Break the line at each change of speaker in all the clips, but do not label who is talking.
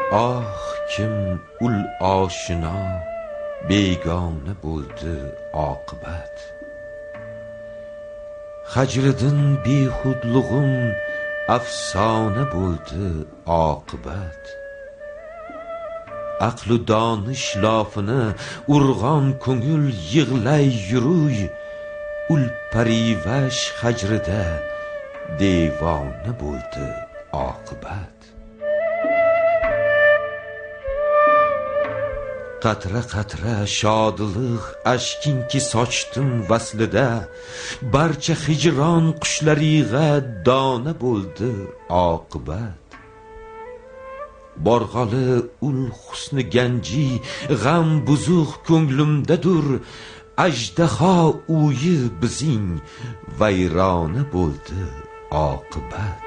Ah kim ul oshino begona bo'ldi oqibat. Hajridan behudlig'im afsona bo'ldi oqibat. Aqlu donish lofini urg'on ko'ngil yig'lay yuruy, ul parivash hajrida devona bo'ldi oqibat. Qatra qatra shodliq ashkinki sochdim vaslida, barcha hijron qushlariga dona bo'ldi oqibat. Borg'ali ul husni ganji g'am buzuq ko'nglimdadur, ajdaho uyi bizing vayrona bo'ldi oqibat.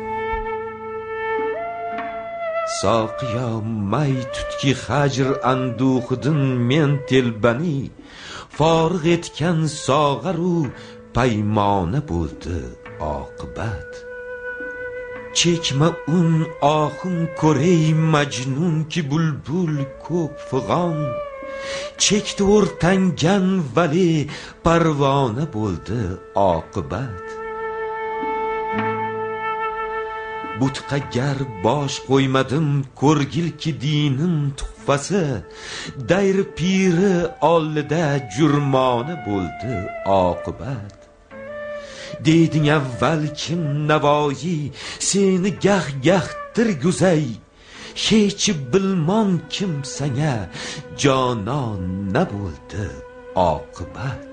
Soqiyo may tutki hajr anduhidin men telbani, forig' etgan sog'aru paymona bo'ldi oqibat. Chekma un ohim ko'rey majnun ki bulbul ko'p fig'on, chekdi o'rtangan vali parvona bo'ldi oqibat. Butqa gar bosh qo'ymadim ko'rgilki dinim tuhfasi, dayr piri oldida jurmona bo'ldi oqibat. Deyding avval kim navoyi seni gah-gahtir guzay, hech bilmon kim sanga jonon na bo'ldi oqibat.